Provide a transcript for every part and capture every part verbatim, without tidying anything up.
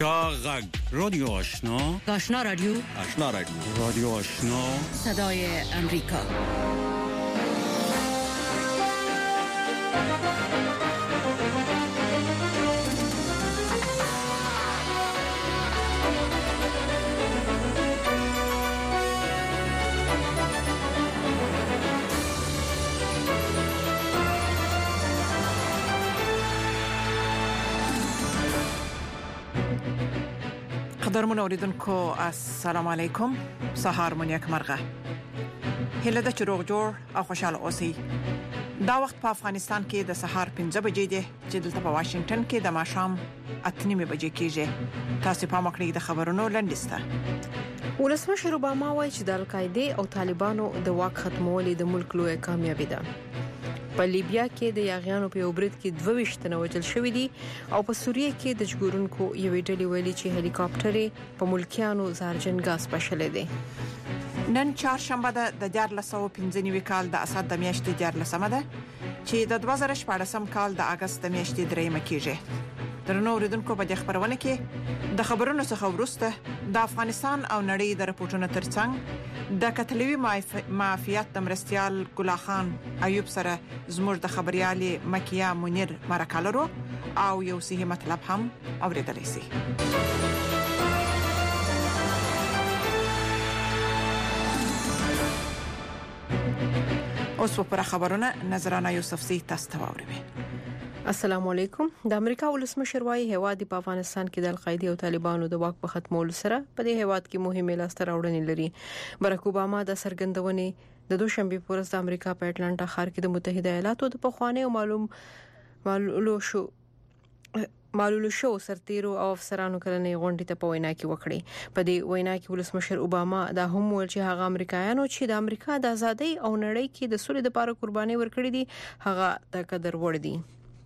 غږ رادیو آشنا آشنا رادیو آشنا رادیو رادیو آشنا صدای امریکا. قدرمن اوریدونکو السلام علیکم. سهار مو نیک مرغه. هله د چروغ جوړ او خوشاله اوسئ. دا وخت په افغانستان کې د سهار پنځه بجې دي چې دلته په واشنگټن کې د ماښام اته نیمه بجې کېږي. تاسو په مکړی د خبرونو لنډسته. ولسمشر اوباما وایي چې د القاعده او طالبانو د واک ختمول د ملک لوی کامیابی ده. په لیبیا کې د یاغیانو په اوبرد کې دوه ویشت تنه وژل شوی دي او په سوریه کې د جګورونکو یوې ډلې ویلي چې هلیکاپټر په ملکیانو زارجن غاز پښلې دي. نن چهارشنبه ده د دیار لسو پنځه نیوي کال د اسد د میاشتې دیار لسمه ده چې د دوه زره شپږم کال د اگست د میاشتې دریمه کېږي. درنو اوریدونکو په دې خبرونه کې د خبرونو څخه ورسته د افغانستان او نړۍ د رپورټونو ترڅنګ د کتلوي مافیات د مرستيال ګلا خان ایوب سره زموږ د خبريالي مکیه منیر مرکلرو او یو صحیح مطلب هم اوریدلی سي. اوس په خبرونه نظرانه یوسف سي تاسو ته واوري. السلام علیکم. د امریکا ولسمشر وايي هواد په افغانستان کې د القاعده او طالبانو د واک په ختمولو سره په دې هواد کې مهمه لاسته راوړنې لري. باراک اوباما د سرګندونې د دوشنبه په ورځ د امریکا په اټلانټا ښار کې د متحده ایالاتو د پخوانی او معلوم معلومو شو معلومو شو سرتیرو او افسرانو کلنې غونډې ته په وینا کې وکړي. په دې وینا کې ولسمشر اوباما دا هم ویل چې هغه امریکایانو چې د امریکا د ازادۍ او نړۍ کې د سولې لپاره قرباني ورکړې دي هغه د قدر وړ دي.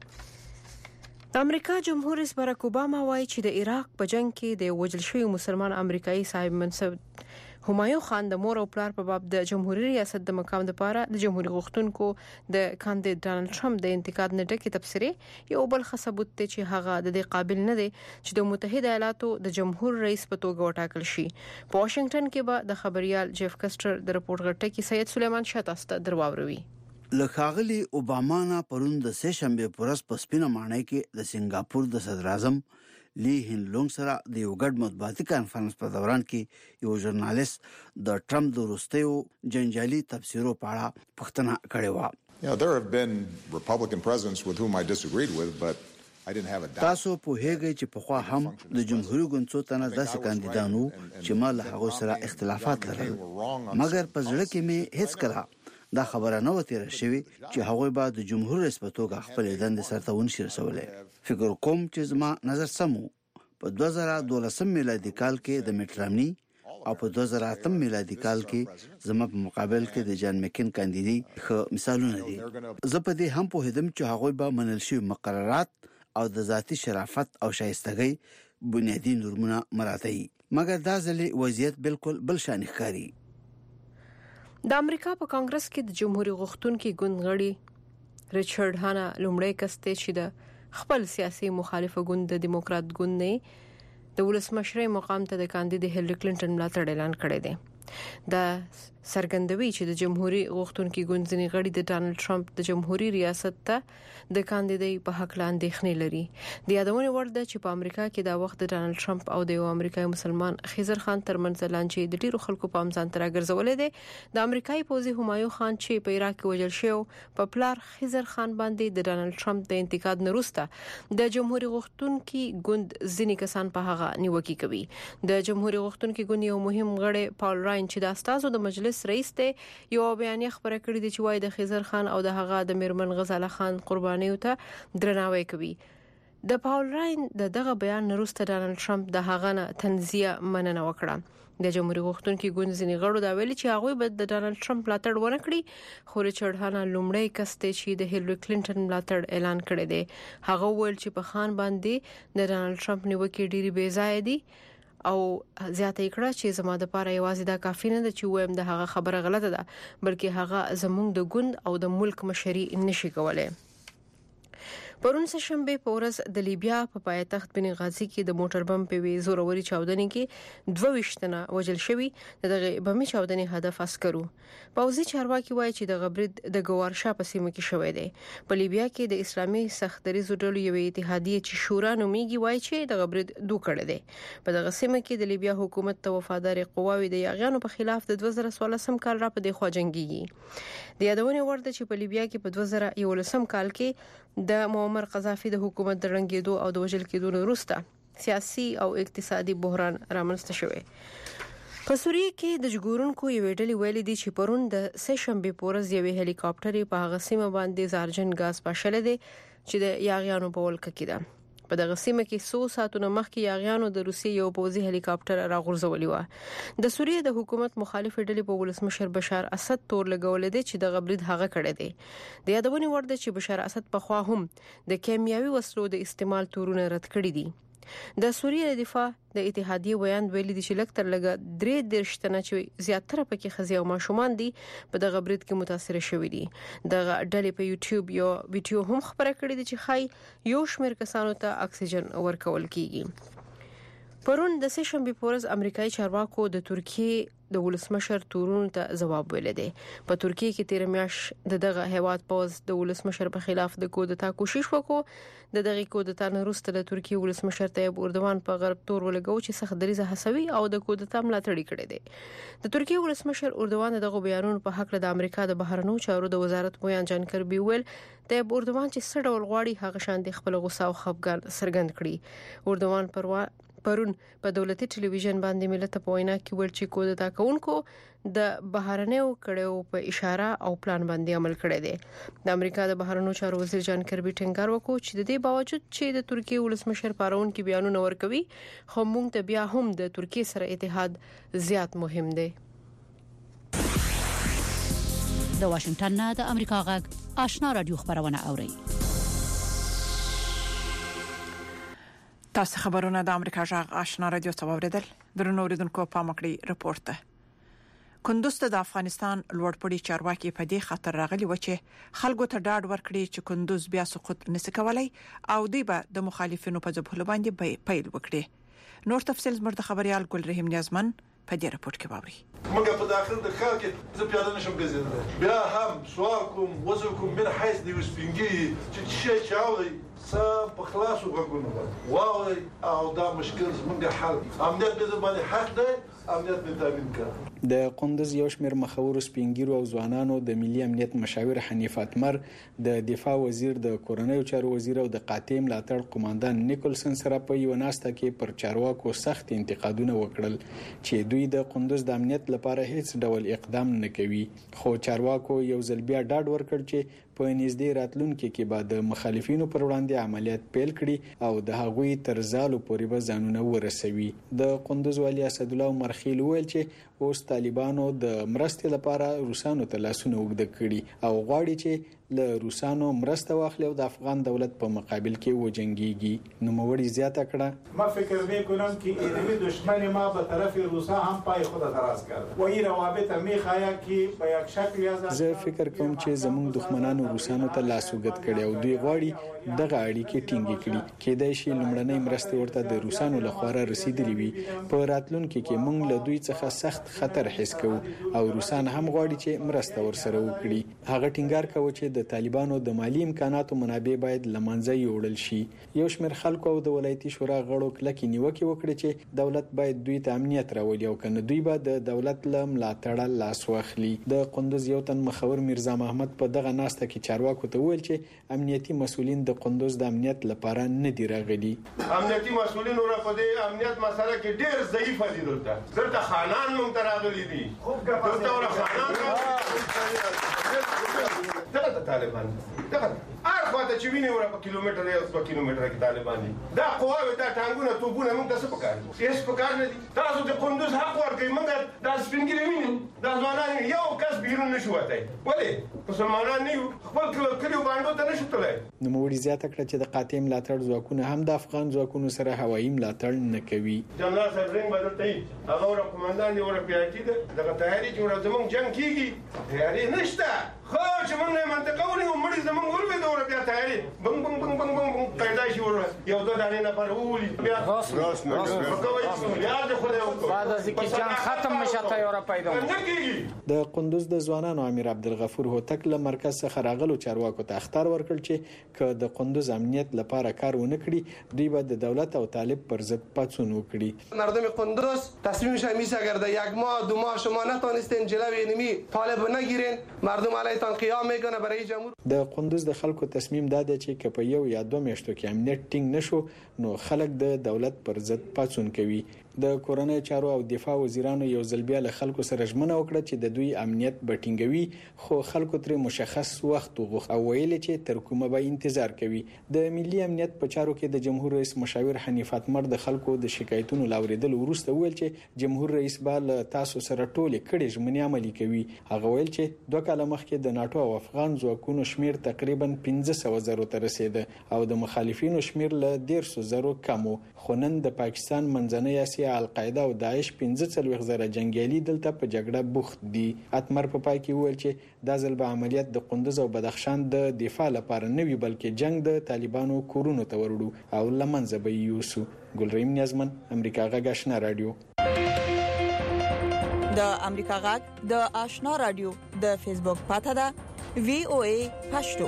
د امریکا جمهور رئیس باراک اوباما وایي چې د عراق په جنگ کې د وژل شوی مسلمان امریکایي صاحب منصب همایون خان د مور او پلار په باب د جمهوریت ریاست د مقام لپاره د جمهوریت غوښتونکو د کاندید ډانلډ ټرمپ د انتقاد نه ډکه تبصره یو بل ثبوت دی چې هغه د دې قابل نه دی چې د متحده ایالاتو د جمهور رئیس په توګه وټاکل شي. په واشنگټن کې به د خبريال جيف کسټر د رپورټ غټه کې سید سلیمان شاه تاسو ته درواوروي. لخاغلی اوباما نه پرون د سه شنبه پرس په سپینه مانای کې د سنگاپور د صدر اعظم لی هین لونګ سره د یو ګډ مطبوعاتي کانفرنس په دوران کې یو ژورنالیست د ټرمپ د وروستیو جنجالي تفسیرو په اړه پوښتنه کړې و. Yeah, there have been Republican presidents with whom I disagreed with, but I didn't have a doubt. تاسو په هغه چې په خوا هم د جمهوریت ګوند څو تنه داسې کاندیدانو چې ما له هغه سره اختلافات لرل مګر په ځړ کې مې هیڅ کړه دا خبره نه وته راشي چې هغه به د جمهور رئیس په توګه خپل دند سرته ونشي رسولې. فکر کوم چې زما نظر سمو په دوه زره دولسم میلادي کال کې د میټرامني او په دوه زره اتم میلادي کال کې زما په مقابل کې د جان مکین کاندیدي خو مثالونه دي. زه په دې هم په هدم چې هغه به منل شي مقررات او د ذاتی شرافت او شایستګۍ بنیادی نورمونه مراتي مګر دا ځلې وضعیت بالکل بل شان ښکاري. د امریکا په کانګرس کې د جمهوریت غوښتونکو ګوند غړي ریچارډ هانا لومړی کس ته چې د خپل سیاسي مخالف ګوند د دیموکرات ګوند نه د ولسمشرۍ مقام ته د کاندید هیلری کلینټن ملاتړ اعلان کړی دی. د سرګندوي چې د جمهوریت غوښتونکو ګوند ځنی غړي د ډانلډ ټرمپ د جمهوریت ریاست ته د کاندیدای په حق لاندې خنې لري. د یادونه ور ده چې په امریکا کې دا وخت د ډانلډ ټرمپ او د یو امریکایي مسلمان خضر خان ترمنځ لانجې د ډیرو خلکو په امزان تر راګرځولې ده. د امریکایي پوځي همایون خان چې په عراق کې وژل شو په پلار خضر خان باندې د ډانلډ ټرمپ د انتقاد نه وروسته د جمهوریت غوښتونکو ګوند ځینې کسان په هغه نیوکه کوي. د جمهوریت غوښتونکو ګوند یو مهم غړی پاول راین چې د استازو د مجلس رئیس ته یو بیانیه خبره کړې ده چې وايي د خضر خان او د هغه د میرمن غزاله خان قربانیو ته درناوی کوي. د پاول راین د دغه بیان وروسته ډانلډ ټرمپ د هغه نه تنزیه مننه وکړه. د جمهوریت غوښتونکو ګوند ځینې غړو دا ویلي چې هغه به د ډانلډ ټرمپ ملاتړ ونه کړي خو ریچارډ هانا لومړی کس ته چې د هیلری کلینټن ملاتړ اعلان کړی دی هغه ویل چې په خان باندې د ډانلډ ټرمپ نیوکې ډېری بې ځای دي او زیاته کړه چې زما د پاره یوازې دا کافی نه ده چې وایم د هغه خبره غلطه ده بلکې هغه زموږ د ګوند او د ملک مشري نشي کولای. پرون سهشنبه په ورځ د لیبیا په پایتخت بنغازي کې د موټر بم په وی زوروري چاودنې کې دوه ویشتنه وژل شوی دغه بمي چاودنې هدف عسکرو پوځي چارواکي وایي چې د غبرید د ګوارشا په سیمه کې شوې ده په لیبیا کې د اسلامي سختدریزو ډلو یو اتحادیه چې شورا نومیږي وایي چې د غبرید دوه کړه ده په دغه سیمه کې د لیبیا حکومت ته وفادار قواوی د یاغیانو په خلاف د دوه زره څوارلسم کال را په دغه جنگي د یادونه ورته چې په لیبیا کې په دوه زره یولسم کال کې د معمر قذافي د حکومت د رنګېدو او د وژل کېدو وروسته سیاسي او اقتصادي بحران رامنځته شوی په سوریه کې د جګورونکو یو ډلې ویلي دي چې پرون د سهشنبه پورز یو هلی کاپټر په هغه سیمه باندې زارجن غاز پاشل دي چې د یاغیانو په ولکه کې ده په دغه سیمه کې څو ساعتونه مخکې یاغیانو د روسي یو پوځي هلی کاپټر راغورځولې و د سوریه د حکومت مخالف ډلې په ولسمشر بشار اسد تور لګول دي چې د غبرید هغه کړی دی د یادونه ورده چې بشار اسد په خوا هم د کیمیاوي وسلو د استعمال تورونه رد کړی دي د سوریه دفاع د اتحادیه بیان ویلي دي چې لکتر لګه درې درشتنه چې زیاتره پکې خزي او ماشومان دي په دغه غبرید کې متاثر شوي دي د ډلې په یوټیوب یو ویډیو هم خبره کړې دي چې خای یو شمېر کسانو ته اکسیجن ورکول کیږي پرون د سهشنبه پورز امریکایي چارواکو د ترکیه د ولسمشر تورون ته جواب ویل دي په ترکیه کې تیر میاش د دغه هیواد پوز د ولسمشر په خلاف د کودتا کوشش وکړو د دغه کودتا نه وروسته د ترکیه ولسمشر طیب اردوغان په غرب تور ولګو چې سخت دریزه حسوي او د کودتا ملاتړ کړي دي د ترکیه ولسمشر اردوغان دغه بیانونو په حق د امریکا د بهرنیو چارو د وزارت بیان جانکر بیول طیب اردوغان چې سړ ول غواړي هغه شان د خپل غوسه او خفګان سرګند کړي اردوغان پروا پرون په دولتي ټلویزیون باندې ملت په وینا کې ول چې کودتا کوونکو د بهرنیو کړهو په اشاره او پلان باندې عمل کړی دی د امریکا د بهرنیو چارو وزیر جان کربي ټینګار وکړ چې د دې باوجود چې د ترکیه ولسمشر پارون کې بیانونه ورکوي خو موږ ته بیا هم د ترکیه سره اتحاد زیات مهم دی د واشنگټن نه د امریکا غږ آشنا رادیو خبرونه اوري تاسو خبرونه د امریکا جغ آشنا رادیو څوبریدل درنو اوریدونکو پام کړی رپورت ته کندوز ته د افغانستان لوړپوړي چارواکي په دې خاطر راغلي و چې خلکو ته ډاډ ورکړي چې کندوز بیا سقوط نشي کولای او دوی به د مخالفینو په ځبهلو باندې پیل وکړي نور تفصیل زموږ خبريال ګل رحیم نیازمن په دې رپورت کې باوري موږ په داخل د خلک زه پیاده نشم ګرځېدل بیا هم سوال کوم وزو کوم من حیث دی وسپینګي چې شي چاوي سم په خلاصو غوږونو واوي او دا مشکل زموږ حل امنیت به باندې حق دی امنیت به تامین کړه د قندوز یو شمېر مخاور سپینګیرو او ځوانانو د ملي امنیت مشاور حنیف اتمر د دفاع وزیر د کورنیو چارو وزیر او د قاطع ملاتړ قوماندان نیکولسن سره په یو ناسته کې پر چارواکو سخت انتقادونه وکړل چې دوی د قندوز د امنیت لپاره هیڅ ډول اقدام نه کوي خو چارواکو یو ځل بیا ډاډ ورکړ چې په نږدې راتلونکو کې به د مخالفینو پر وړاندې عملیات پیل کړي او د هغوی تر زالو پورې به ځانونه ورسوي د قندوز والي اسد الله مرخیل ویل چې اوس طالبانو د مرستې لپاره روسانو ته لاسونه وګد کړي او غواړي چې له روسانو مرسته واخلي او د افغان دولت په مقابل کې وجنګيږي نو موړي زیاته کړه ما فکر میکنم که ایدمی دشمن ما به طرف روسا هم پای خود دراز کرد و این روابط میخواهد که به یک شکلی از زه فکر کوم چې زموږ دښمنانو روسانو ته لاس وګد کړي او دوی غواړي دغه اړیکې ټینګې کړي کېدای شي لمړنۍ مرستې ورته د روسانو لخوا رسیدلې وي په راتلونکو کې موږ له دوی څخه سخت خطر حس کوو او روسان هم غواړي چې مرسته ورسره وکړي هغه ټینګار کوي چې د طالبانو د مالی امکاناتو منابع باید لمنځه یوړل شي یو شمېر خلکو او د ولایتي شورا غړو کلکې نیوکه وکړي چې دولت باید دوی ته امنیت راولي او کنه دوی به د دولت له ملاتړه لاس واخلي د قندوز یو تن مخاور میرزا محمد په دغه ناسته کې چارواکو ته ویل چې امنیتي مسولین د قندوز د امنیت لپاره نه دی راغلي امنیتي مسولین ور په دې امنیت مسله کې ډېر ضعیف دي دلته دلته خانان مونږ ته راغلي دي دلته ور خانان دغه طالبان دغه ارخواته چې ویني ور په کیلومتر یا په کیلومتر کې طالبان دي دا قواوی دا ټانګونه توپونه موږ څه پکار هیڅ پکار نه دي تاسو د قندوز حق ورکړئ موږ دا سپینګری ویني دا ځوانان یو کس بیرون نشو وته ولې مسلمانان نه خپل کلیو باندې ته نشو تلای نو موږ زیاته کړ چې د قاطع ملاتړ ځواکونه هم د افغان ځواکونو سره هوایي ملاتړ نه کوي جنرال صاحب رنګ بدلته هغه ور قومندان دی ور پیاټي دغه تیاری جوړه زموږ جنگ کیږي تیاری نشته خو چې موږ نه منطقه ونیو مړي زموږ وربه دوره بیا تیاری بنګ بنګ بنګ بنګ بنګ پیدا شي ور یو دوه دانې نه پر وولي بیا راس راس یاد خدای وکړه بعد از اینکه جنگ ختم میشه تیار پیدا د قندوز د ځوانانو امیر عبدالغفور هوتک له مرکز څخه راغلو چارواکو ته اخطار ورکړ چې که د قندوز امنیت لپاره کار ونه کړي دوی به د دولت او طالب پر ضد پاڅون وکړي. مردم قندوز تصمیمش میشه اگر در یک ماه دو ماه شما نتونستین جلوی انمی طالب نگیرین مردم علیتان قیام میکنه برای جمهور. د قندوز د خلکو تصمیم داده چې که په یو یا دوه میاشتو کې امنیت ټینګ نشو نو خلک د دولت پر ضد پاڅون کوي. د کورنۍ چارو او دفاع وزیرانو یو ځل بیا له خلکو سره ژمنه وکړه چې د دوی امنیت به ټینګوي خو خلکو تر مشخص وخت وغوښت او ویل چې تر کومه به انتظار کوي. د ملي امنیت په چارو کې د جمهور رئیس مشاور حنیف اتمر د خلکو د شکایتونو لاوریدل وروسته ویل چې جمهور رئیس به تاسو سره ټول کړي ژمنې عملي کوي. هغه ویل چې دوه کاله مخکې د ناتو او افغان ځواکونو شمیر تقریبا پنځه سوه زره ته رسیده او د مخالفینو شمیر له ډیر سو زره کم خو نن د پاکستان منځنۍ اسیا القاعده او داعش پنځه څلوېښت زره جنگیالي دلته په جګړه بوخت دي. اتمر په پای کې وویل چې دا ځل به عملیات د قندوز او بدخشان د دفاع لپاره نه وي بلکې جنگ د طالبانو کورونو ته وروړو او لمنځه به یوسو. ګلریم نیازمن امریکا غږ آشنا رادیو. د امریکا غږ د آشنا رادیو د فیسبوک پاته ده وی او ای پښتو.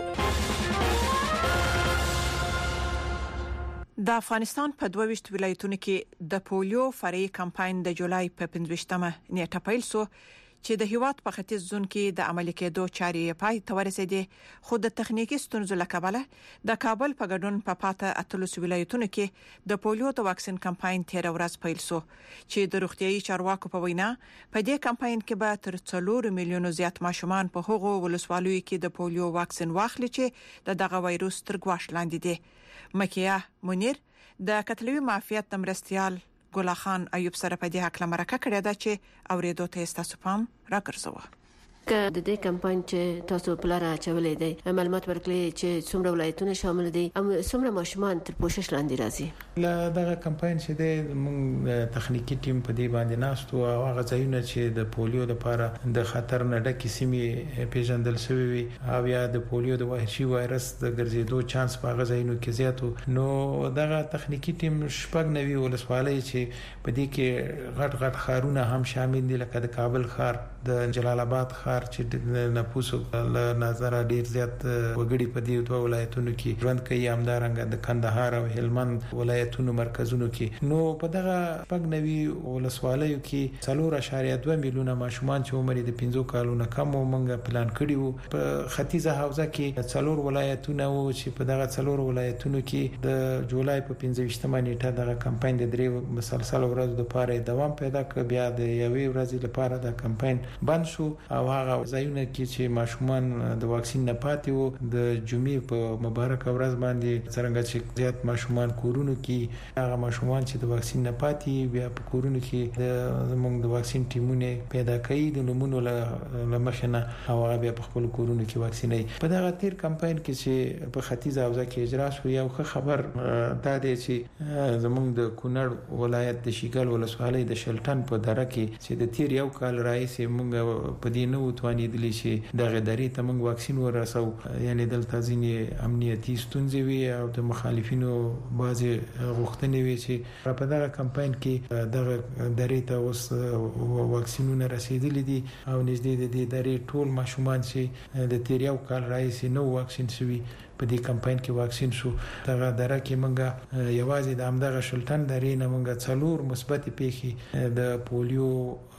د افغانستان په دوه ویشت ولایتونو کې د پولیو فرعي کمپاین د جولای په پنځوستمه نیټه پیل شو چې د هیواد په ختیځ زون کې د عملي کېدو چارې پای ته ورسېدې خو د تخنیکی ستونزو لکبله د کابل په ګډون په پاته اتلس ولایتونو کې د پولیو د واکسین کمپاین تیر ورځ پیل شو چې د روغتيایي چارواکو په وینا په دې کمپاین کې به تر څلور میلیونو زیات ماشومان په هغو ولسوالیو کې د پولیو واکسین واخلي چې د دغه وایروس تر ګواښ لاندې دي. مکیه منیر د کتلوي معافیت مرستيال ګل خان ایوب سره په دې حق لمرکه کړی دا چې اوریدو ته تاسو پام راګرځوه. که د دې کمپاین چې تاسو په لاره چولې دی معلومات ورکړي چې څومره ولایتونه شامل دي او څومره ماشومان تر پوښښ لاندې راځي؟ لا دغه کمپاین چې د موږ تخنیکی ټیم په دې باندې ناستو او هغه ځایونه چې د پولیو لپاره د خطر نه ډکې سیمې پیژندل شوی وي او یا د پولیو د وحشي وایرس د ګرځېدو چانس په هغه ځایونو کې زیاتو نو دغه تخنیکی ټیم شپږ نوي ولسوالۍ چې په دې کې غټ غټ ښارونه هم شامل دي لکه د کابل ښار د جلال آباد ښار چې نفوسو له نظر ډیر زیات وګړي په دې دوه ولایتونو کې ژوند کوي همدارنګه د کندهار او هلمند ولایتونو مرکزونو کې نو په دغه پګنوي ولسوالیو کې څلور اعشاریه دوه میلیونه ماشومان چې عمر د پنځو کالو نه کم ومنګ پلان کړی وو په ختیځه حوزه کې څلور ولایتونه وو چې په دغه څلور ولایتونو کې د جولای په پنځوستمه نیټه دغه کمپاین د درې مسلسل ورځو لپاره دوام پیدا کړ بیا د یوې ورځې لپاره د کمپاین بند شو او هغه ځایونه کې چې ماشومان د واکسین نه پاتې وو د جمعې په مبارک ورځ باندې څنګه چې زیات ماشومان کورونو کې هغه ماشومان چې د واکسین نه پاتې بیا په کورونو کې د زموږ د واکسین ټیمونه پیدا کوي د نمونو له مخنه او هغه بیا په خپل کورونو کې واکسینای په دغه تیر کمپاین کې چې په ختیځ حوزه کې اجرا شو یو خبر دا دی چې زموږ د کونړ ولایت د شیګل ولسوالۍ د شلټن په دره کې چې د تیر یو کال راځي موږ په دې نو توانیدلی چې د غداري ته موږ واکسین ورسو یعنی دلته ځینې امنیتي ستونزې وي او د مخالفینو بعضي غوښتنې وي چې په دغه کمپاین کې دغه درې ته اوس واکسینونه رسیدلي دي او نږدې د دې درې ټول ماشومان چې د تیر یو کال راځي نو واکسین شوي په دې کمپاین کې واکسین شو دغه دره کې موږ یوازې د امدغه شلټن درې نه موږ څلور مثبت پیښې د پولیو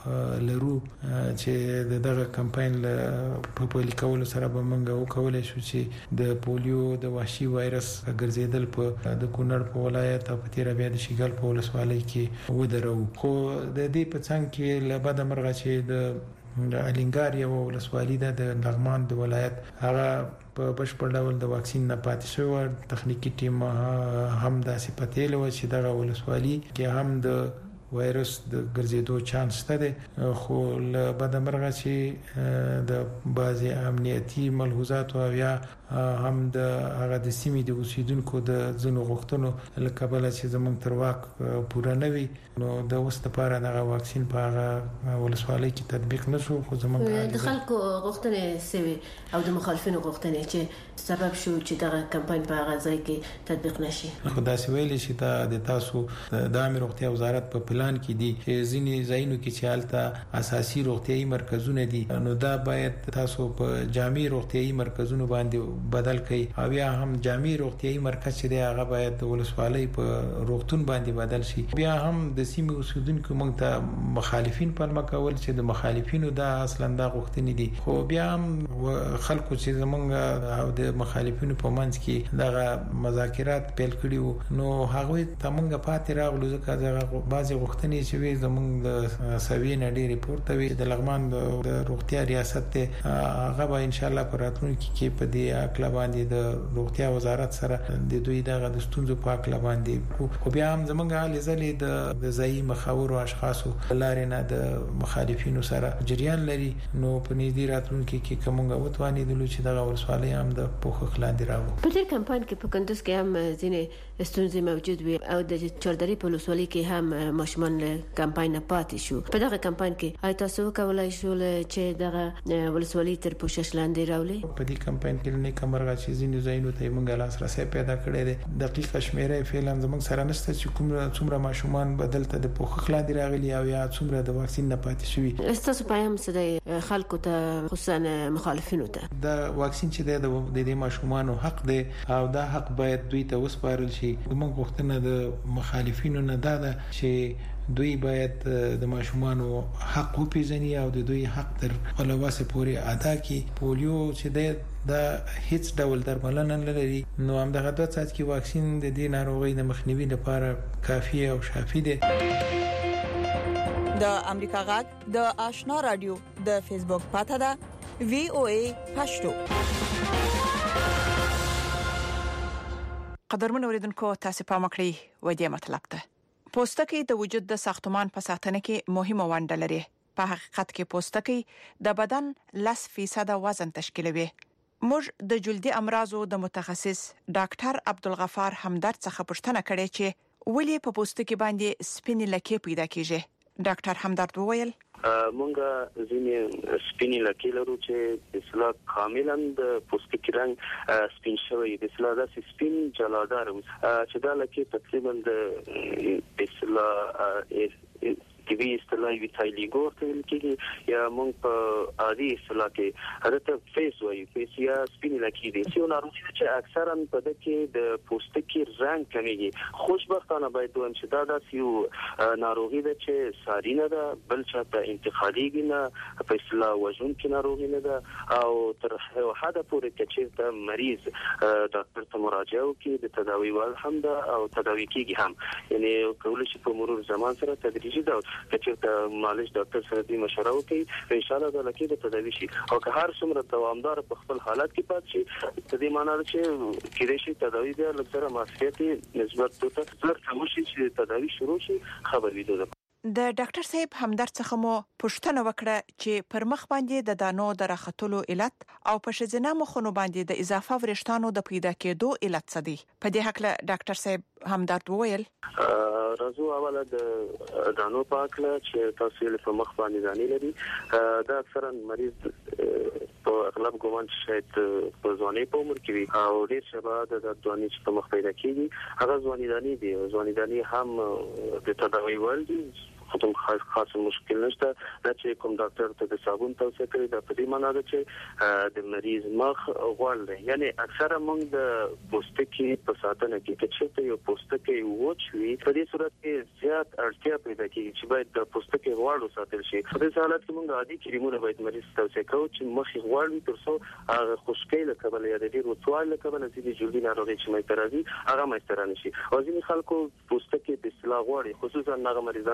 لرو چې دغه کمپاین په پلي کولو سره به موږ وکولای شو چې د پولیو د وحشي وایرس ګرځیدل په د کونړ په ولایت او په تیر بیا د شیګل په ولسوالۍ کې ودرو خو د دې په څنګ کې لبد مرغه چې د د الینګار یو ولسوالۍ د لغمان د ولایت هغه په بشپړ ډول د واکسین نه پاتې شو تخنیکی ټیم هم د صفتېلو چې دغه ولسوالۍ کې هم د وایرس د ګرځېدو چانس شته خو له بدمرغه چې د بعضي امنیتي ملحوظات او یا هم د هغه د سیمې د اوسیدونکو د ځنو غوښتنو لکبل چې زمونږ تر واک پوره نه وي نو د اوس لپاره دغه واکسین په هغه ولسوالۍ کې تطبیق نشو خو زمونږ د خلکو غوښتنې سوي او د مخالفینو غوښتنې چې سبب شو چې دغه کمپاین په هغه ځای کې تطبیق نشي. خدای سویل شي دا د تاسو د امر روغتیا وزارت په پلان کې دي چې ځینې ځایونو کې چې حالت اساسي روغتيایي مرکزونه دي نو دا باید تاسو په جامع روغتيایي مرکزونو باندې بدل کړئ او یا هم جامع روغتيایي مرکز چې دی هغه باید د ولسوالۍ په روغتون باندې بدل شي. بیا هم د سیمې اوسیدونکو موږ ته مخالفین پلمه کول چې د مخالفینو دا اصلا دا غوښتنې دي خو بیا هم خلکو چې زمونږ او د مخالفینو په منځ کې دغه مذاکرات پیل کړي نو هغه ته موږ پاتې راغلو ځکه دغه بعضي غوښتنې چې وي زمونږ د سوي نه ډېری پورته وي د لغمان د روغتیا ریاست ته هغه به ان شاء الله پر راتلونکي کې په دې اکلا باندې د روغتیا وزارت سره د دوی دغه د ستونزو په اکلا باندې خو بیا هم زمونږ حال ځلې د د ځای مخاور او اشخاصو لارې نه د مخالفینو سره جریان لري نو په نږدې راتلونکي کې کومه وتواني د لوچ دغه ورسوالۍ هم د پوښښ لاندې راو. په دې کمپاین کې په کندوز کې هم ځینې ستونزې موجود وي او د چاردري په ولسوالۍ کې هم ماشومان له کمپاین نه پاتې شو. په دغه کمپاین کې آیا تاسو کولای شو چې دغه ولسوالۍ تر پوښښ لاندې راولي؟ په دې کمپاین کې نه کومرغه چې ځینې ځایونو ته موږ لاسرسي پیدا کړی دی. دقیقه شمیره فعلا زموږ سره نشته چې کوم څومره ماشومان بدلته د پوښښ لاندې راغلي او یا څومره د واکسین نه پاتې شوي. تاسو پیغام څه خلکو ته خصوصا مخالفینو ته د واکسین چې د دې ماشومان حق دی او دا حق باید دوی ته وسپارل شي. موږ غوښتنه د مخالفینو نه ده چې دوی باید د ماشومان حق وپیژني او د دوی حق تر ولواسه پورې ادا کړي. پولیو چې دا هیڅ ډول درملنه نه لري نو هم دغه دوه څاڅکي کې واکسین د دې ناروغي د مخنیوي لپاره کافي او شافي دی. د امریکا غږ د آشنا رادیو د فیسبوک پاته ده وی او ای پښتو. قدرمن اوریدونکو تاسو په مکړی و دې مطلب ته پوستکی د وجود د ساختمان په ساتنه کې مهمه ونډه لري. په حقیقت کې پوستکی د بدن لس فیصد وزن تشکیلوي. موږ د جلدي امراضو د متخصص ډاکټر عبدالغفار همدرد څخه پوښتنه کړې چې ولې په پوستکي باندې سپینې لکې پیدا کیږي. ډاکټر همدرد وویل مونږه ځینې سپینې لکې لرو چې اصلاح کاملا د پوستکي رنګ سپین شوی د اصلاح د سپین جلادار چې دا لکې تقریبا د اصلاح کې وی اصطلاح ویټایلیګو ته ویل کېږي یا موږ په عادي اصطلاح کې حالت فیس وایي فیس یا سپین لکې دي چې ناروغي چې اکثرا په دې کې د پوستکي رنګ کمیږي. خوشبختانه باید وایم چې دا داسې ناروغي ده چې ساري نه ده بل چاته انتقالي نه په اصطلاح وژن کې ناروغي نه ده او تر حد پورې چې مریض ډاکټر ته مراجعه وکړي د تداوی ول هم ده او تداوی کېږي هم یعنی کولای شي په مرور زمان سره تدریجي ده چې معالج ډاکټر سره دې مشوره وکړي ان شاء الله دا لکه د تداوی شي او که هر څومره دوامدار په خپل حالت کې پات شي د دې معنی چې کېدای شي تداوی بیا لږه معافیت نسبت ته زر کوم شي چې تداوی شروع شي خبر وي. د ډاکټر صاحب همدرد څخه مو پوښتنه وکړه چې پر مخ باندې د دانو د راختلو علت او په شذنا مخونو باندې د اضافه ورشتانو د پیدا کېدو علت څه دي. په دې حق له ډاکټر صاحب همدرد وویل راځو اوله د دانو پاکله چې تاسو له په مخ باندې دانی لري دا اکثرا مریض په اغلب ګومان شاید په ځواني په عمر کې وي او ډېر شباب د ځواني چې په مخ پیدا کیږي هغه ځواني دانی دي ځواني دانی هم د تداوی ول دي خو خاص خاص مشکل نشته دا چې کوم ډاکټر ته د صابون توصیه کوي دا په دې معنی ده چې د مریض مخ غوړ دی یعنی اکثره موږ د پوستکي په ساتنه کې چې یو پوستکي وچ وي په دې صورت کې زیات اړتیا پیدا کیږي چې باید د پوستکي غوړ وساتل شي. په دې حالت کې موږ عادي کریمونه باید مریض توصیه کوو چې مخ غوړ وي ترڅو هغه خشکۍ له کبله یا د ډیر وڅوال له کبله چې جلدي ناروغي چې مې ترازي هغه مې ترانه شي او ځینې خلکو پوستکي د اصلاح غوړي خصوصا هغه مریضان چې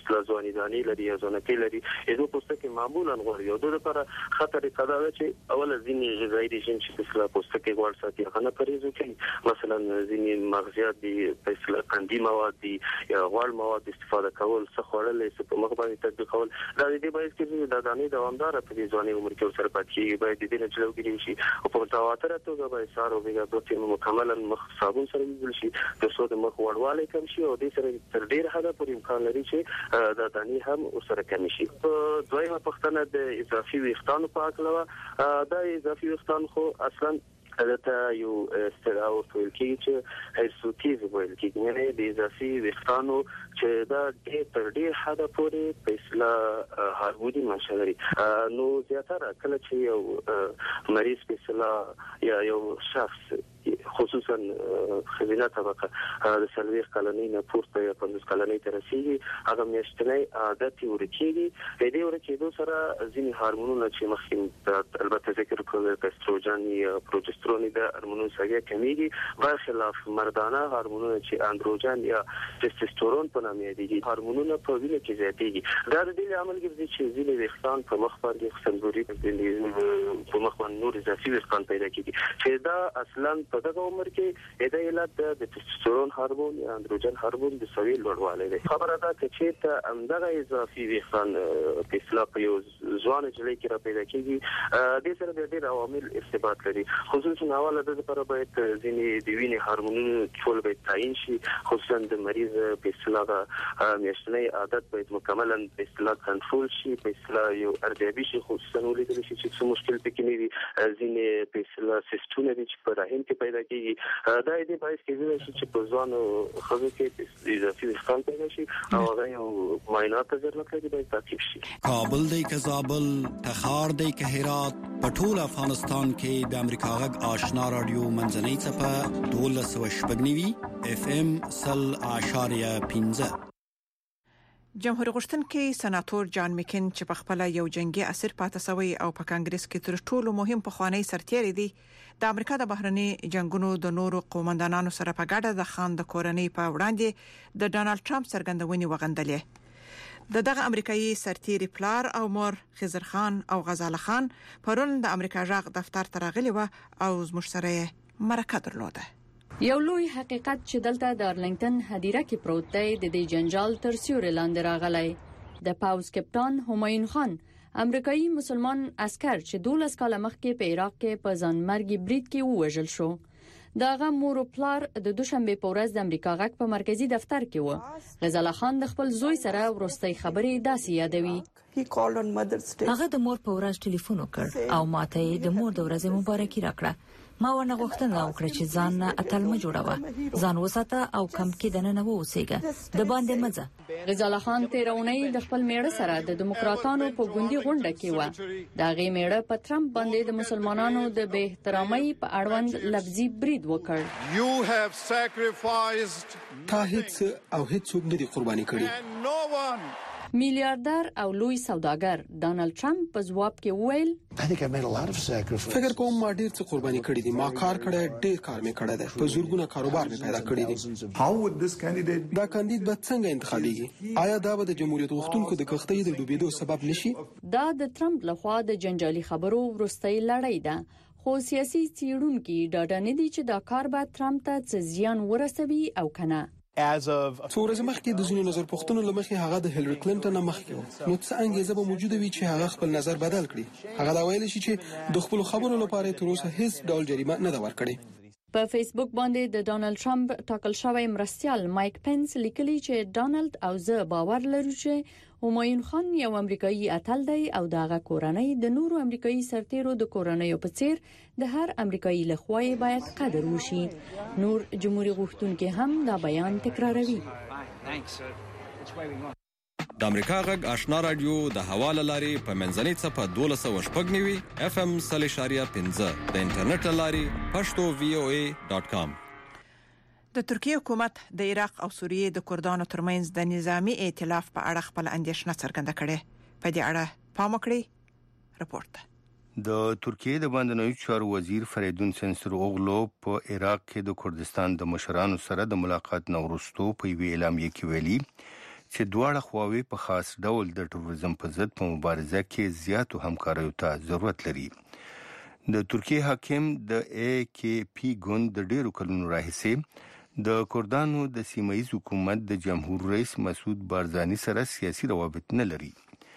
اصلاح ځواني دانی لري یا ځونکي لري ایدو پوستکي معمولا غوړي او د لپاره خطر قضا چې اول ځینی غذایی رژیم چې اصلاح پوستکي غوړ ساتي هغه پرېزو کوي مثلا ځینی مغزیات دي په اصلاح قندي مواد دي یا غوړ مواد استفاده کول څه خورل څه په مخ باندې تطبیق کول دا دې باید چې د دانی دوامدار په دې ځواني عمر کې سره پاتې باید دې نه چلوږي شي او په تواتر توګه باید سار او بیګا دوه مکمل مخ صابون سره ویل شي د سود مخ وړواله کم شي او دې سره تر ډیر حدا پورې امکان لري چې د دانی هم سره کم شي دویمه پښتنه د اضافي ویښتانو په اړه دا اضافي ویښتان خو اصلا البته یو استراو ټول کې چې هیڅوکیز ویل کې نه د اضافي ویښتانو چې دا د تر ډیر حدا پورې په اصلاح هارموني مشغلي نو زیاتره کله چې یو مریض په اصلاح یا یو شخص خصوصا خزینه طبقه د سلويخ کلنۍ نه پورته یا پنځوس کلنۍ ته رسیدي هغه میاشتنۍ عادت ورکیږي د دې ورکیدو سره ځینې هورمونونه چې مخکې البته ذکر کوم استروجن یا پروجسترون د هورمونونو سره کمیږي برخلاف مردانه هورمونونه چې اندروجن یا تستوسترون په نامه دي هورمونونه په وینه کې زیاتېږي دا د دې عمل کې چې ځینې ویښتان په مخ باندې خصنګوري په مخ باندې نور اضافي ویښتان پیدا کیږي چې دا اصلا په دغه عمر کې د علت د تستوسترون هورمون یا اندروجن هورمون د سوي لوړوالی دی خبره ده چې ته همدغه اضافي ویښتان په اصلاح په یو ځوان جلۍ کې را پیدا کیږي د سره د ډېر عوامل ارتباط لري خصوصا حواله د لپاره باید ځینې د وینې هورمونونو ټول باید تعیین شي خصوصا د مریض په اصلاح میاشتنۍ عادت باید مکملا په اصلاح کنټرول شي په اصلاح یو ارتباطي شي خصوصا ولیدل شي چې څه مشکل پکې نه وي ځینې په اصلاح سیستونه چې په رحم کې پیدا کیږي دا دې باید کېږي چې په ځوانو خزو کې اضافي ویښتان پیدا شي او هغه یو معاینات ضرورت لري باید تعقیب شي کابل دی که زابل تخار دی که هرات په ټول افغانستان کې د امریکا غږ آشنا رادیو منځنۍ څپه دولس سوه شپږ نوي اف ام سل اعشاریه پنځه جمهور غوښتونکي سناتور جان میکن چې په خپل یو جنگي اسیر پاتې شوی او په کانګرس کې تر ټولو مهم پخوانی سرتیری دی د امریکا د بهرني جنگونو د نورو قومندانانو سره په ګډه د خان د کورنۍ په وړاندې د ډانلډ ټرمپ څرګندونې وغندلې د دغه امریکایي سرتیری پلار او مور خضر خان او غزاله خان پرون د امریکا جغ دفتر ته راغلي و او زموږ سره مرکه درلوده یو لوی حقیقت چې دلته د ارلنګټن هدیره کې پروت دی د دې جنجال تر سیوري لاندې راغلی د پاوز کپټان همایون خان امریکایي مسلمان عسكر چې دولس کاله مخکې په عراق کې په ځانمرګي برید کې ووژل شو داغه مور پلار د دوشنبه په ورځ د امریکا غږ په مرکزی دفتر کې و غزاله خان د خپل زوی سره ورستۍ خبرې داسې یادوي هغه د مور په ورځ ټلیفون وکړ او ماته د مور د ورځې مبارکي راکړه ما ورنه غوښتنه وکړه چې ځان نه اتل ما جوړوه ځان وساته او کم کې دنه نه ووسېګه د باندې مزه غزاله خان تیرونی د خپل میړه سره د دیموکراتانو په ګوندي غونډه کې و دا غي میړه په ټرمپ باندې د مسلمانانو د بے احترامۍ په اړوند لفظي برید وکړ you have sacrificed تا هیڅ او هیڅ څوک نه دي قرباني کړی میلیاردر او لوی سوداګر ډانلډ ټرمپ په جواب کې وویل فکر کوم ما ډیر څه قرباني کړې دي ما کار کړی ډیر کار مې کړی دی په زورګونه کاروبار مې پیدا کړی دي دا کاندید به څنګه انتخابيږي آیا دا به د جمهوریت غوښتونکو د کښتۍ د ډوبېدو سبب نشي دا د ټرمپ لخوا د جنجالي خبرو وروستۍ لړۍ ده خو سیاسي څېړونکو ډاډه نه دي چې دا کار به ټرمپ ته څه زیان ورسوي او کنه as of څو ورځې مخکې د ځینو نظر پوښتنو لمخې هغه د هیلری کلینټن مخکې نو څه انګیزه به موجوده وي چې هغه خپل نظر بدل کړي هغه دا ویل شي چې د خپل خبرو لپاره تر اوسه هیڅ ډول جریمه نه ده ورکړې په فیسبوک باندې د ډانلډ ټرمپ ټاکل شوی مرستيال مایک پنس لیکلی چې ډانلډ او زه باور لرو چې همایون خان یو امریکایي اتل دی او دغه کورنۍ د نورو امریکایي سرتیرو د کورنۍ په څیر د هر امریکایي لخوا باید قدر وشي نور جمهوریت غوښتونکو هم دا بیان تکراروي د امریکا غږ آشنا رادیو د حواله لاري په منځنۍ صفه دولس سوه شپږ نوي اف ام سل اشاریه پنځه د انټرنیټ لاري پښتو وی او ای ډاټ کام د ترکیه حکومت د عراق او سوریه د کردانو ترمنځ د نظامی ائتلاف په اړه خپل اندیشنه څرګنده کړې په دې اړه پام وکړئ رپورت د ترکیه د باندنوي چارو وزیر فریدون سنسر اوغلو په عراق کې د کردستان د مشرانو سره د ملاقات نو وروسته په وی اعلامیه کې ویلي چې دواړه خواوې په خاص ډول د تروریزم په ضد په مبارزه کې زیاتو همکاریو ته ضرورت لري. د ترکیه حاکم د ای کې پی ګوند د ډیرو کلونو راهیسې د کردانو د سیمایي حکومت د جمهور رئیس مسعود بارزانی سره سیاسي روابط نه لري.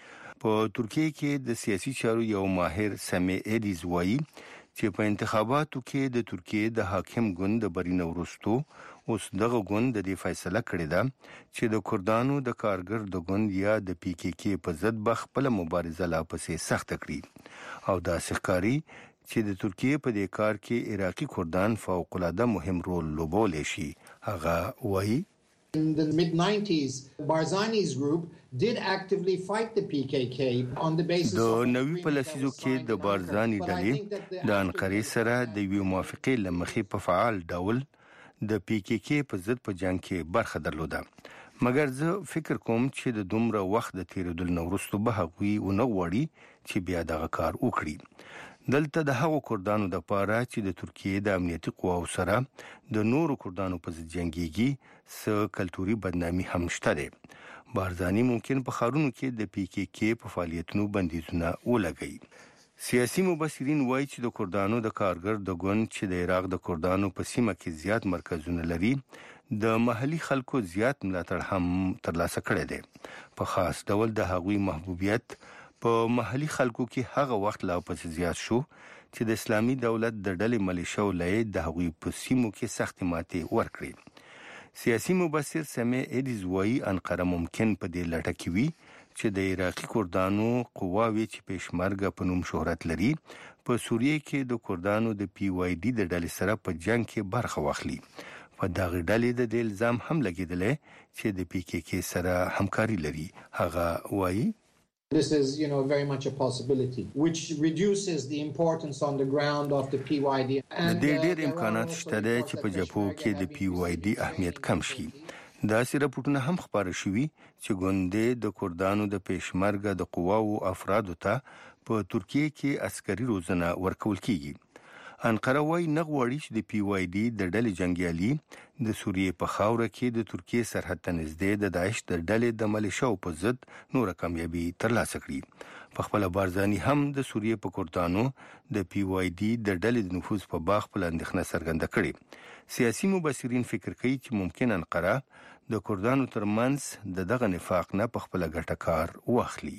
په ترکیه کې د سیاسي چارو یو ماهر سمی ایدیز وایي چې په انتخاباتو کې د ترکیه د حاکم ګوند د برینه ورستو اوس دغه ګوند د فیصله کړې ده چې د کردانو د کارګر د ګوند یا د پی کې کې په ضد به خپل مبارزه لا پسې سخت کړي او دا ښکاري چې د ترکیه په دې کار کې عراقي کردان فوق العاده مهم رول لوبولی شي. هغه وایي In the mid nineties, Barzani's group did actively fight the P K K on the basis of د نوي په لسیزو کې د بارزانی ډلې د انقرې سره د یو موافقې لمخې په فعال ډول د پی کې کې په ضد په جنگ کې برخه درلوده. مګر زه فکر کوم چې د دومره وخت د تیرېدل نه وروسته به هغوی ونه غواړي چې بیا دغه کار وکړي. دلته د هغو کردانو د پاره چې د ترکیه د امنیتي قواو سره د نورو کردانو په ضد جنگيږي څه کلتوري بدنامي هم شته ده. بارزانی ممکن په خارونو کې د پی کې کې په فعالیتونو بندیزونه ولګي. سیاسي مبصرین وایي چې د کردانو د کارګر د ګوند چې د عراق د کردانو په سیمه کې زیات مرکزونه لري د محلي خلکو زیات ملاتړ هم ترلاسه کړی دی. په خاص ډول د هغوی محبوبیت په محلي خلکو کې هغه وخت لا پسې زیات شو چې د اسلامي دولت د ډلې ملیشو لای د هغوی په سیمو کې سخت ماتې ورکړي. سیاسي مبصر سمی ایدیز وایي انقره ممکن په دې لټه کې وي چې د عراقي کردانو قواوې چې پېشمرګه په نوم شهرت لري په سوریه کې د کردانو د پی وای ډي د ډلې سره په جنگ کې برخه واخلي. په دغه ډلې د دې الزام هم لګیدلی چې د پی کې کې سره همکاري لري. هغه وایي This is, you know, very much a possibility, which reduces the importance on the ground of the P Y D. د دې ډېر امکانات شته چې په جبهو کې د پی وای ډي اهمیت کم شي. دا سره پټونه هم خبره شوي چې ګوندې د کردانو د پېشمرګه د قواو افرادو ته په ترکیه کې عسکري روزنه ورکول کیږي. انقره وايي نه غواړي چې د پی وای ډي د ډلې جنگیالي د سوریې په خاوره کې د ترکیه سرحد ته نږدې د داعش د ډلې د ملیشو په ضد نور کامیابی ترلاسه کړي. په خپل بارزانی هم د سوریې په کردانو د پی وای ډي د ډلې د نفوذ په باغ په اندېښنه څرګنده کړې. سیاسي مبصرین فکر کوي چې ممکن انقره د کردانو ترمنځ د دغه نفاق نه په خپل ګټه کار واخلي.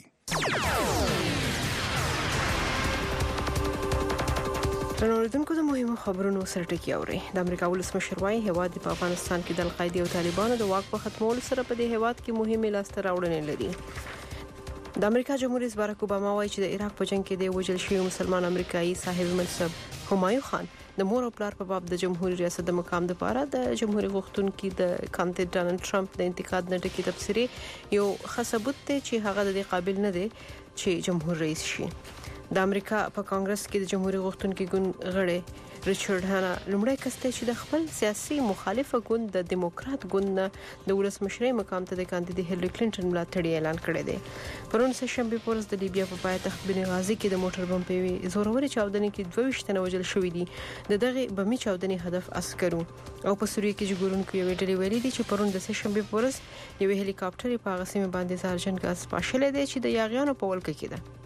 تنوردونکو د مهمو خبرونو سرټکی اوري. د امریکا ولسمشر وايي هواد په افغانستان کې د القاعده او طالبانو د واک په ختمولو سره په دې هواد کې مهمه لاسته راوړنې لري. د امریکا جمهور رئیس باراک اوباما وايي چې د عراق په جنگ کې د وژل شوی مسلمان امریکایي صاحب منصب همایون خان د مور او پلار په باب د جمهوریت ریاست د مقام لپاره د جمهوریت غوښتونکو د کاندید ډانلډ ټرمپ د انتقاد نه ډکې تبصرې یو خصبت ته چې هغه د قابل نه دی چې جمهور رئیس شي. د امریکا په کانګرس کې د جمهوریت غوښتونکو ګوند غړي ریچارډ هانا لومړی کس ته چې د خپل سیاسي مخالفه ګوند د دیموکرات ګوند نه د ولسمشرۍ مقام ته د کاندید هیلری کلینټن ملاتړ اعلان کړی دی. پرون سه شنبه پورز د لیبیا په پایتخت بنغازي کې د موټر بم په زوروري چاودنې کې دوه ویشت تنه وژل شوې دي. د دغه بمي چاودنې هدف عسکرو او په سوریه کې جګړونکو یو ډلې ویلي دي چې پرون د سه شنبه پورز یو هلیکاپټر په غسیمه باندې زهرجن غاز پاشل دی چې د یاغیانو په ولکه کې ده.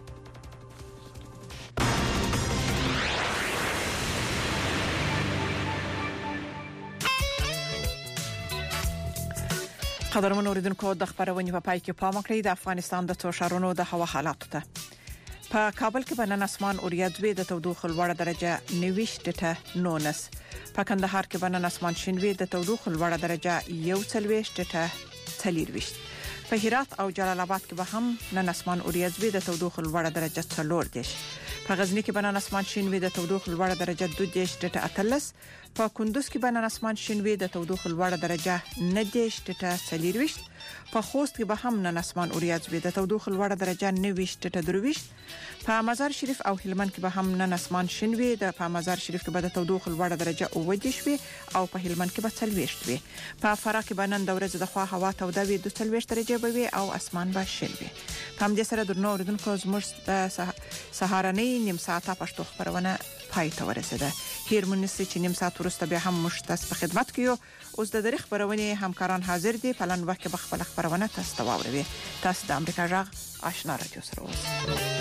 قدرمن اوریدونکو د خبرونې په پای کې پام کړئ د افغانستان د څو ښارونو د هوا حالات ته. په کابل کې بنن اسمان اوریدوي د تودوخه لوړه درجه نويشت ته نونس. په کندهار کې بنن اسمان شینوي د تودوخه لوړه درجه یو څلويشت ته څلويشت. په هرات او جلال آباد کې به هم نن اسمان اوریدوي د تودوخه لوړه درجه څلور دیش. په غزنی کې بنن اسمان شینوي د تودوخه لوړه درجه دوه دیش ته اتلس. په کندوز کې بنن اسمان شینوي د تودوخه لوړه درجه نه دیش ته څلويشت. په خوست کې به هم نن اسمان اوریدوي د تودوخه لوړه درجه نويشت ته درويشت. په مزار شریف او هلمند کې به هم نن اسمان شینوي د په مزار شریف کې به د تودوخه لوړه درجه اوه دیش وي او په هلمند کې به څلويشت وي. په فراه کې به نن د ورځې د خوا هوا توده وي دوه څلويشت درجه به وي او اسمان به شین وي. په همدې سره درنو اوریدونکو زموږ د سهارنۍ نیم ساعته پښتو خبرونه پای ته ورسیده. هیرمونسي چې نیم ساعت وروسته بیا هم مشتاس په خدمت کې یو. اوس د درې خبرونه همکاران حاضر دي په لن وخت کې خپل خبرونه تاسو ته واوروي. تاسو د امریکا جغ آشنا رادیو سره اوسئ.